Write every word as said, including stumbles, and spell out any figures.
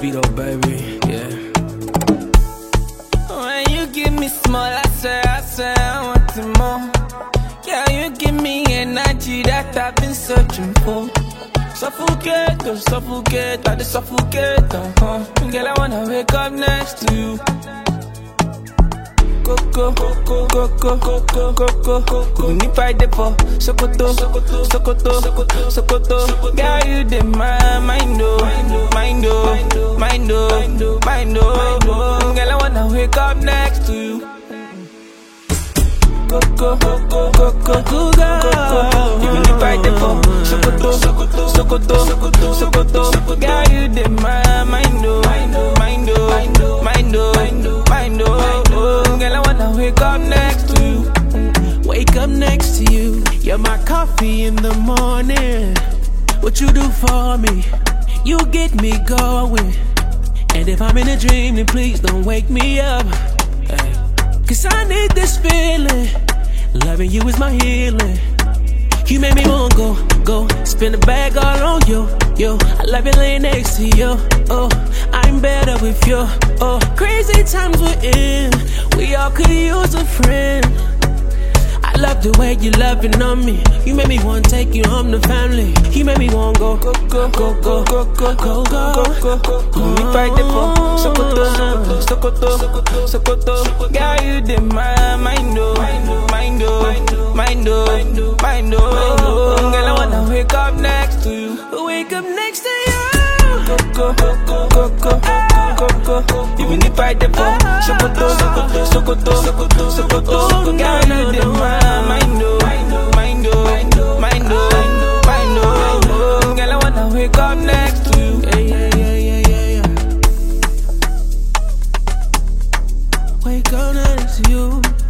beat up, baby, yeah. When you give me small, I say, I say I want it more. Yeah, you give me energy that I've been searching for. Suffocate, don't suffocate, I just suffocate, uh-huh. Girl, I wanna wake up next to you. Coco, coco, coco, coco, coco, coco. Ni fight for Sokoto, Sokoto, Sokoto, Sokoto, Sokoto. Girl, you dey my mind, oh, mind, oh, mind, oh, mind, oh. Girl, I wanna wake up next to you. Coco, coco, coco, coco. You ni fight for Sokoto, Sokoto, Sokoto, Sokoto. Girl, you dey my mind, oh, mind, oh, mind, oh, mind, oh. Girl, I wanna wake up next to you. Wake up next to you. You're my coffee in the morning. What you do for me, you get me going. And if I'm in a dream, then please don't wake me up. Cause I need this feeling. Loving you is my healing. You make me wanna go, go, spin the bag all on you, yo. I love you laying next to you, oh. I'm better with you, oh. Crazy times we're in, we all could use a friend. I love the way you loving on me. You make me wanna take you home to family. You make me wanna go, go, go, go, go, go, go, go, go, go, go. Me fight for Sokoto, Sokoto, Sokoto, Sokoto. Girl, you dey my mind, oh, mind, oh, mind, oh, mind, oh. Girl, I wanna wake up next to you. Wake up next to you. Coco, coco, coco, coco. Even if I dey for Sokoto, Sokoto, Sokoto, Sokoto. Girl, you dey my mind, oh, mind, oh, mind, oh, mind, oh. Girl, I wanna wake up next to you. Yeah, yeah, yeah, yeah, yeah, yeah. Wake up next to you.